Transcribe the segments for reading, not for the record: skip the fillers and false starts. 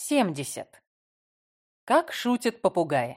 70. Как шутят попугаи.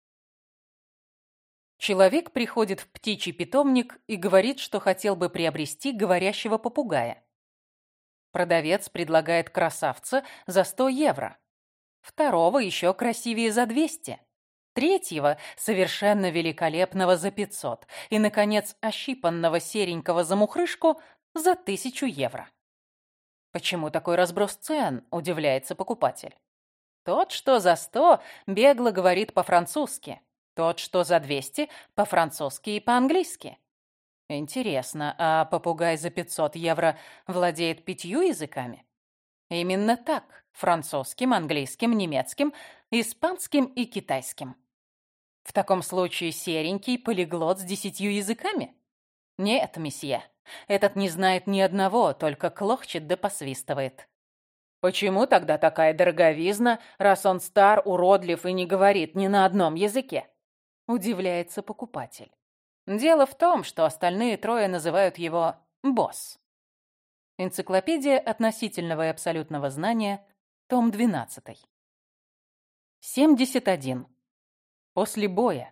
Человек приходит в птичий питомник и говорит, что хотел бы приобрести говорящего попугая. Продавец предлагает красавца за 100 евро. Второго еще красивее за 200. Третьего совершенно великолепного за 500. И, наконец, ощипанного серенького замухрышку за 1000 евро. Почему такой разброс цен, удивляется покупатель. Тот, что за 100, бегло говорит по-французски. Тот, что за 200, по-французски и по-английски. Интересно, а попугай за 500 евро владеет 5 языками? Именно так. Французским, английским, немецким, испанским и китайским. В таком случае серенький полиглот с 10 языками? Нет, месье. Этот не знает ни одного, только клохчет да посвистывает. Почему тогда такая дороговизна, раз он стар, уродлив и не говорит ни на одном языке? Удивляется покупатель. Дело в том, что остальные трое называют его «босс». Энциклопедия относительного и абсолютного знания, том 12. 71. После боя.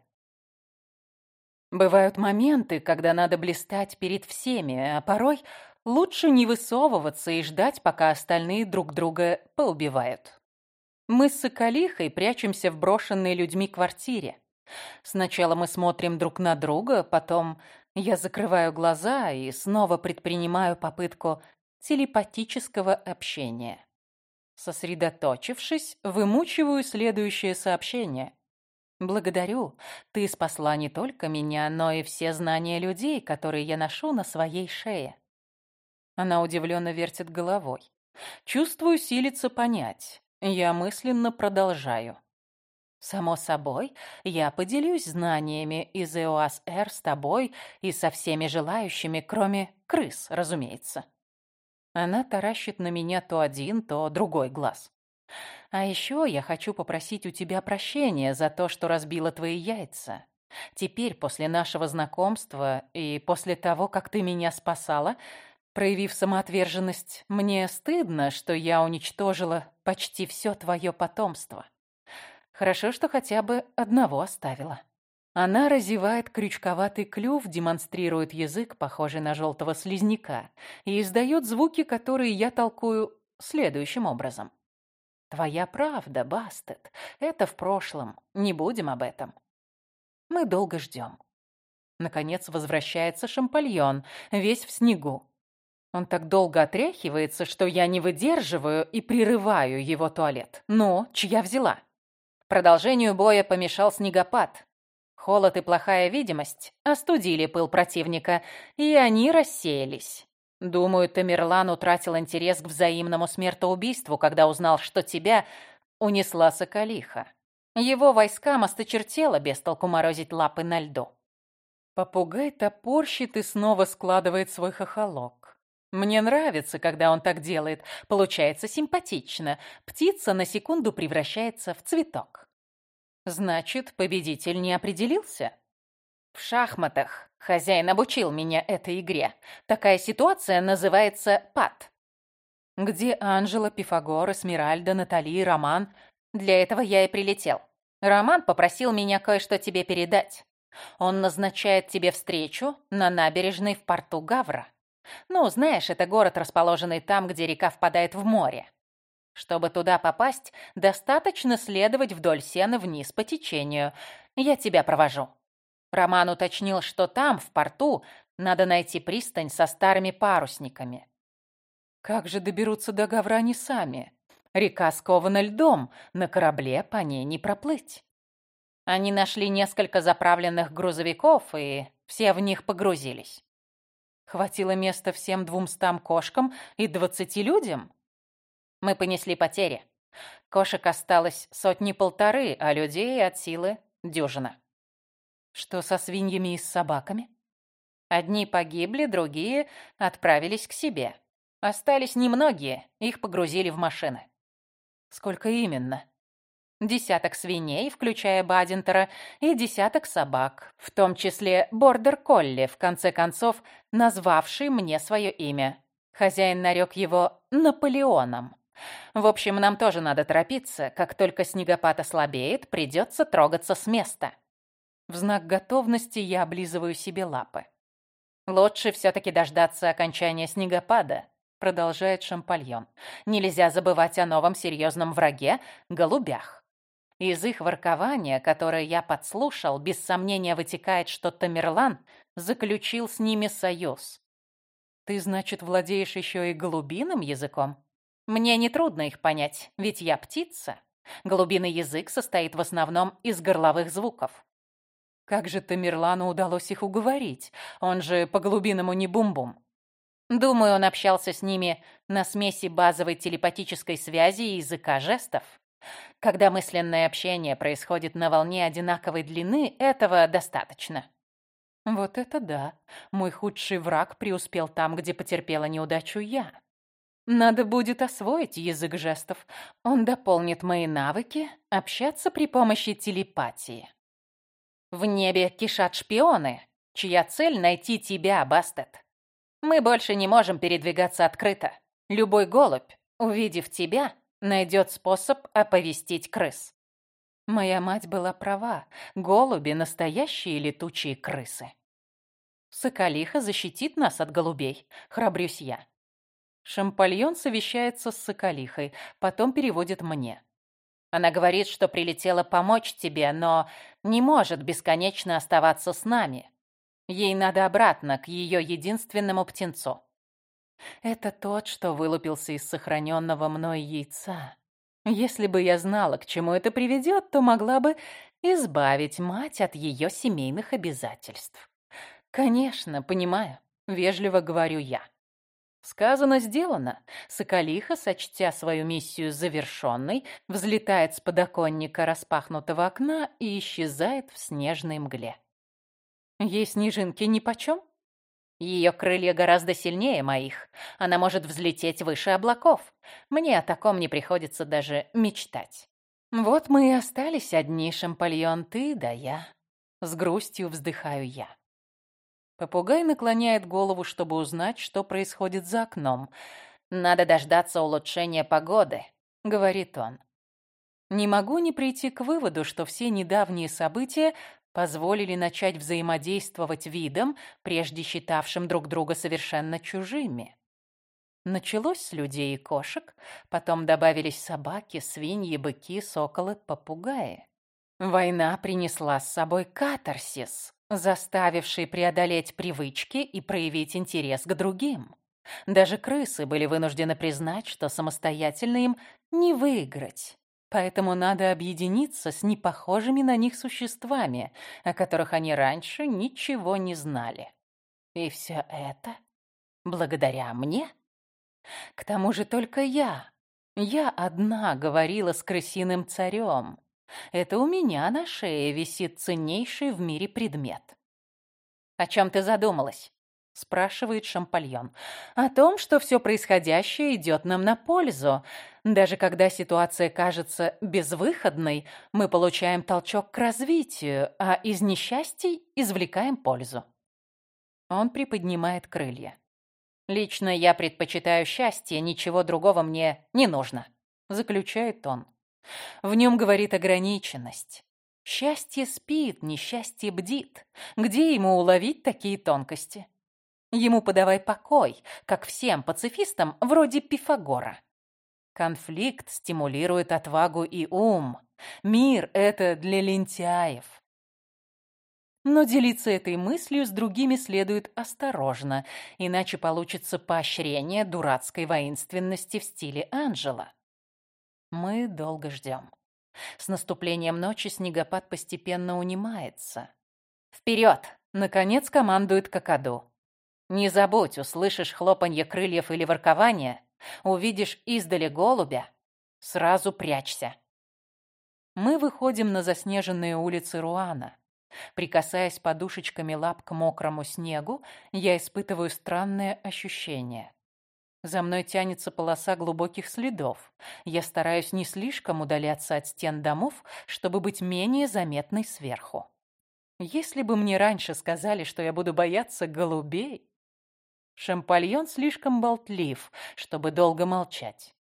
Бывают моменты, когда надо блистать перед всеми, а порой лучше не высовываться и ждать, пока остальные друг друга поубивают. Мы с Соколихой прячемся в брошенной людьми квартире. Сначала мы смотрим друг на друга, потом я закрываю глаза и снова предпринимаю попытку телепатического общения. Сосредоточившись, вымучиваю следующее сообщение. «Благодарю, ты спасла не только меня, но и все знания людей, которые я ношу на своей шее». Она удивленно вертит головой. Чувствую, силится понять. Я мысленно продолжаю. Само собой, я поделюсь знаниями из ЭОС-Р с тобой и со всеми желающими, кроме крыс, разумеется. Она таращит на меня то один, то другой глаз. А еще я хочу попросить у тебя прощения за то, что разбила твои яйца. Теперь, после нашего знакомства и после того, как ты меня спасала, проявив самоотверженность, мне стыдно, что я уничтожила почти все твое потомство. Хорошо, что хотя бы одного оставила. Она разевает крючковатый клюв, демонстрирует язык, похожий на желтого слизняка, и издает звуки, которые я толкую следующим образом. Твоя правда, Бастет. Это в прошлом. Не будем об этом. Мы долго ждем. Наконец возвращается Шампальон, весь в снегу. Он так долго отряхивается, что я не выдерживаю и прерываю его туалет. Ну, чья взяла? Продолжению боя помешал снегопад. Холод и плохая видимость остудили пыл противника, и они рассеялись. Думаю, Тамерлан утратил интерес к взаимному смертоубийству, когда узнал, что тебя унесла Соколиха. Его войскам осточертело без толку морозить лапы на льду. Попугай топорщит и снова складывает свой хохолок. Мне нравится, когда он так делает. Получается симпатично. Птица на секунду превращается в цветок. Значит, победитель не определился? В шахматах хозяин обучил меня этой игре. Такая ситуация называется пад. Где Анжела, Пифагор, Эсмеральда, Натали и Роман? Для этого я и прилетел. Роман попросил меня кое-что тебе передать. Он назначает тебе встречу на набережной в порту Гавра. Ну, знаешь, это город, расположенный там, где река впадает в море. Чтобы туда попасть, достаточно следовать вдоль Сены вниз по течению. Я тебя провожу. Роман уточнил, что там, в порту, надо найти пристань со старыми парусниками. Как же доберутся до Гавра они сами? Река скована льдом, на корабле по ней не проплыть. Они нашли несколько заправленных грузовиков, и все в них погрузились. Хватило места всем 200 кошкам и 20 людям? Мы понесли потери. Кошек осталось 100-1,5, а людей от силы дюжина. Что со свиньями и с собаками? Одни погибли, другие отправились к себе. Остались немногие, их погрузили в машины. Сколько именно? 10 свиней, включая Бадинтера, и 10 собак, в том числе бордер-колли, в конце концов, назвавший мне свое имя. Хозяин нарек его Наполеоном. В общем, нам тоже надо торопиться. Как только снегопад ослабеет, придется трогаться с места. В знак готовности я облизываю себе лапы. Лучше все-таки дождаться окончания снегопада, продолжает Шампальон. Нельзя забывать о новом серьезном враге — голубях. Из их воркования, которое я подслушал, без сомнения вытекает, что Тамерлан заключил с ними союз. Ты, значит, владеешь еще и голубиным языком? Мне нетрудно их понять, ведь я птица. Голубиный язык состоит в основном из горловых звуков. Как же Тамерлану удалось их уговорить? Он же по-голубиному не бум-бум. Думаю, он общался с ними на смеси базовой телепатической связи и языка жестов. Когда мысленное общение происходит на волне одинаковой длины, этого достаточно. Вот это да. Мой худший враг преуспел там, где потерпела неудачу я. Надо будет освоить язык жестов. Он дополнит мои навыки общаться при помощи телепатии. В небе кишат шпионы, чья цель — найти тебя, Бастет. Мы больше не можем передвигаться открыто. Любой голубь, увидев тебя, найдет способ оповестить крыс. Моя мать была права. Голуби — настоящие летучие крысы. Соколиха защитит нас от голубей, храбрюсь я. Шампальон совещается с Соколихой, потом переводит мне. Она говорит, что прилетела помочь тебе, но не может бесконечно оставаться с нами. Ей надо обратно, к ее единственному птенцу. Это тот, что вылупился из сохраненного мной яйца. Если бы я знала, к чему это приведет, то могла бы избавить мать от ее семейных обязательств. Конечно, понимаю, вежливо говорю я. Сказано, сделано. Соколиха, сочтя свою миссию завершенной, взлетает с подоконника распахнутого окна и исчезает в снежной мгле. Ей снежинки нипочем? Ее крылья гораздо сильнее моих. Она может взлететь выше облаков. Мне о таком не приходится даже мечтать. Вот мы и остались одни, Шампальон, ты да я. С грустью вздыхаю я. Попугай наклоняет голову, чтобы узнать, что происходит за окном. «Надо дождаться улучшения погоды», — говорит он. Не могу не прийти к выводу, что все недавние события позволили начать взаимодействовать видам, прежде считавшим друг друга совершенно чужими. Началось с людей и кошек, потом добавились собаки, свиньи, быки, соколы, попугаи. Война принесла с собой катарсис, заставивший преодолеть привычки и проявить интерес к другим. Даже крысы были вынуждены признать, что самостоятельно им не выиграть. Поэтому надо объединиться с непохожими на них существами, о которых они раньше ничего не знали. И все это благодаря мне? К тому же только я одна говорила с крысиным царем. Это у меня на шее висит ценнейший в мире предмет. «О чем ты задумалась?» — спрашивает Шампальон. «О том, что все происходящее идет нам на пользу. Даже когда ситуация кажется безвыходной, мы получаем толчок к развитию, а из несчастий извлекаем пользу». Он приподнимает крылья. «Лично я предпочитаю счастье, ничего другого мне не нужно», — заключает он. В нем говорит ограниченность. Счастье спит, несчастье бдит. Где ему уловить такие тонкости? Ему подавай покой, как всем пацифистам вроде Пифагора. Конфликт стимулирует отвагу и ум. Мир — это для лентяев. Но делиться этой мыслью с другими следует осторожно, иначе получится поощрение дурацкой воинственности в стиле Анджела. Мы долго ждем. С наступлением ночи снегопад постепенно унимается. «Вперед!» — наконец командует Какаду. «Не забудь, услышишь хлопанье крыльев или воркование, увидишь издали голубя, сразу прячься». Мы выходим на заснеженные улицы Руана. Прикасаясь подушечками лап к мокрому снегу, я испытываю странное ощущение. За мной тянется полоса глубоких следов. Я стараюсь не слишком удаляться от стен домов, чтобы быть менее заметной сверху. Если бы мне раньше сказали, что я буду бояться голубей... Шампальон слишком болтлив, чтобы долго молчать.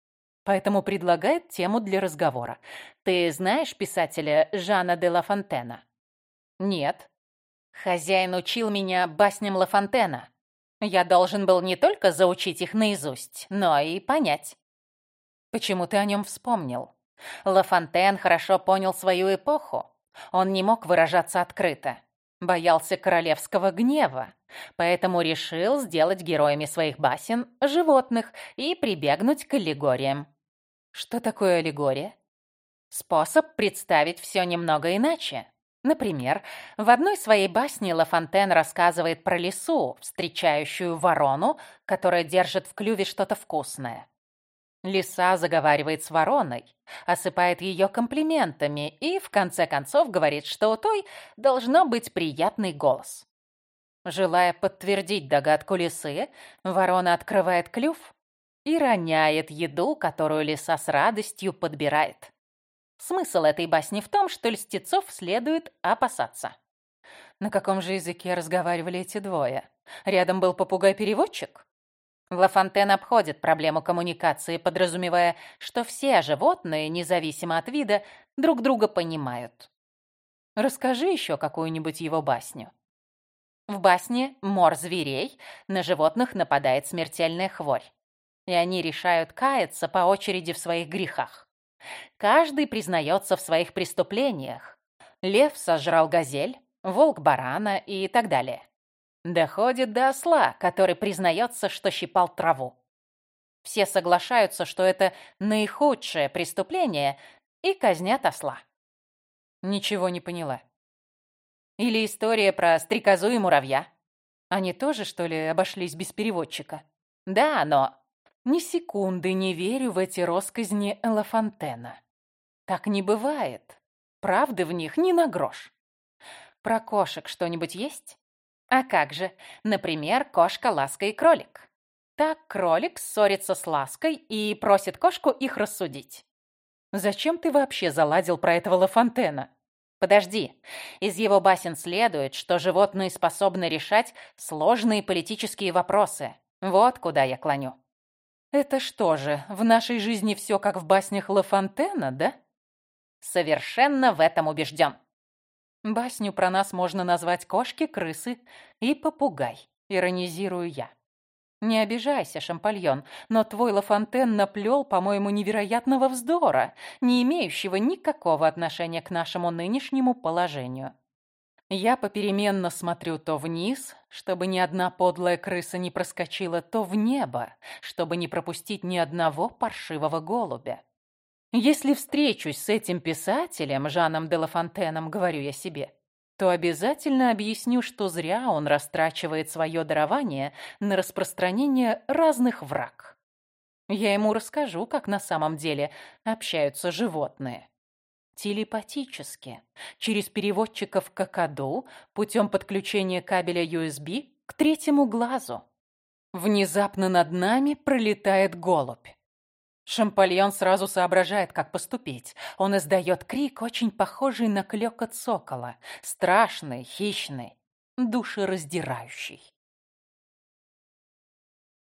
поэтому предлагает тему для разговора. Ты знаешь писателя Жана де Ла Фонтена? Нет. Хозяин учил меня басням Ла Фонтена. Я должен был не только заучить их наизусть, но и понять. Почему ты о нем вспомнил? Ла Фонтен хорошо понял свою эпоху. Он не мог выражаться открыто. Боялся королевского гнева, поэтому решил сделать героями своих басен животных и прибегнуть к аллегориям. Что такое аллегория? Способ представить все немного иначе. Например, в одной своей басне Ла Фонтен рассказывает про лису, встречающую ворону, которая держит в клюве что-то вкусное. Лиса заговаривает с вороной, осыпает ее комплиментами и, в конце концов, говорит, что у той должно быть приятный голос. Желая подтвердить догадку лисы, ворона открывает клюв и роняет еду, которую лиса с радостью подбирает. Смысл этой басни в том, что льстецов следует опасаться. На каком же языке разговаривали эти двое? Рядом был попугай-переводчик? Ла Фонтен обходит проблему коммуникации, подразумевая, что все животные, независимо от вида, друг друга понимают. Расскажи еще какую-нибудь его басню. В басне «Мор зверей» на животных нападает смертельная хворь, и они решают каяться по очереди в своих грехах. Каждый признается в своих преступлениях. Лев сожрал газель, волк барана и так далее. Доходит до осла, который признается, что щипал траву. Все соглашаются, что это наихудшее преступление, и казнят осла. Ничего не поняла. Или история про стрекозу и муравья. Они тоже, что ли, обошлись без переводчика? Да, но... Ни секунды не верю в эти россказни Ла Фонтена. Так не бывает. Правды в них ни на грош. Про кошек что-нибудь есть? А как же, например, кошка Ласка и кролик. Так кролик ссорится с Лаской и просит кошку их рассудить. Зачем ты вообще заладил про этого Ла Фонтена? Подожди, из его басен следует, что животные способны решать сложные политические вопросы. Вот куда я клоню. Это что же, в нашей жизни все как в баснях Ла Фонтена, да? Совершенно в этом убежден. Басню про нас можно назвать «Кошки, крысы и попугай», иронизирую я. Не обижайся, Шампольон, но твой Ла Фонтен наплел, по-моему, невероятного вздора, не имеющего никакого отношения к нашему нынешнему положению. Я попеременно смотрю то вниз, чтобы ни одна подлая крыса не проскочила, то в небо, чтобы не пропустить ни одного паршивого голубя. Если встречусь с этим писателем, Жаном де Ла Фонтеном, говорю я себе, то обязательно объясню, что зря он растрачивает свое дарование на распространение разных враг. Я ему расскажу, как на самом деле общаются животные. Телепатически, через переводчиков какаду, путем подключения кабеля USB к третьему глазу. Внезапно над нами пролетает голубь. Шампольон сразу соображает, как поступить. Он издает крик, очень похожий на клёкот сокола. Страшный, хищный, душераздирающий.